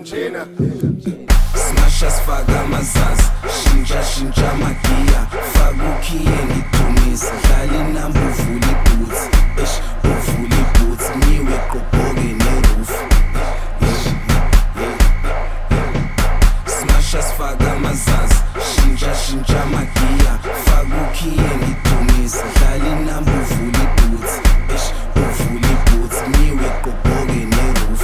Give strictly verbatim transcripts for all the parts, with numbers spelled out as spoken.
kanjena. Smasha sifaka amazazi, shintsha shintsha magiya, faka ukhiye ngidumisa, dlala inamba uvula iboots, eish uvula iboots, niwe qoboke neroof. Smasha sifaka amazazi, shintsha shintsha magiya, faka ukhiye ngidumisa, dlala inamba uvula iboots, eish uvula iboots, niwe qoboke neroof.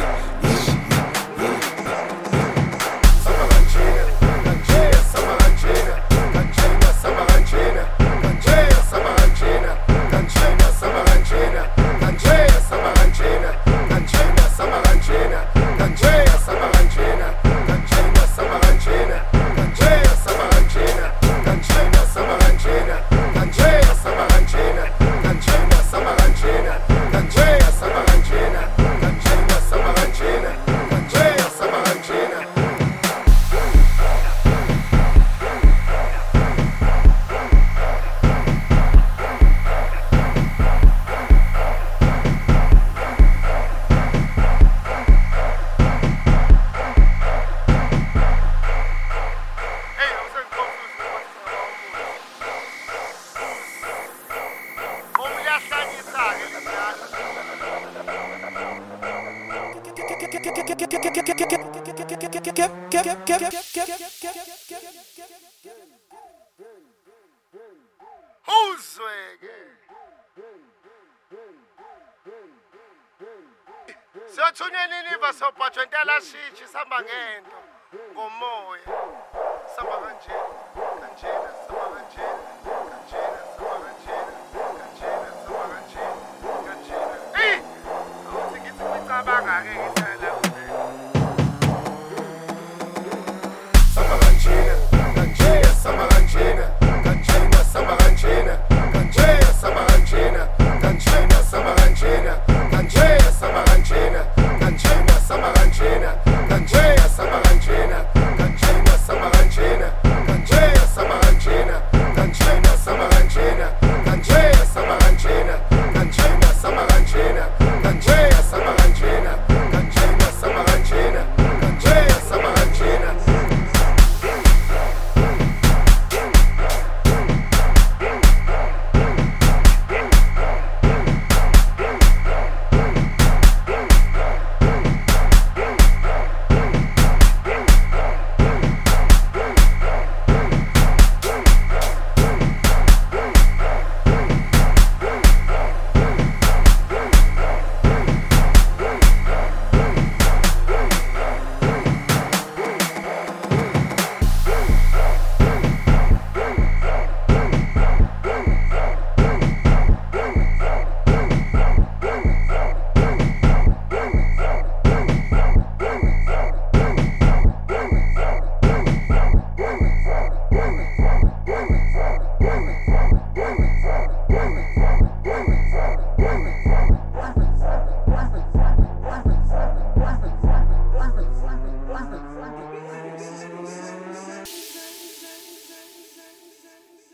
Siyothunya nini vasophathwa intela shithi samba ngento ngomoya samba kanjena kanjena samba kanjena kanjena samba kanjena kanjena samba kanjena kanjena eh awuthi ngithi ngicabanga ke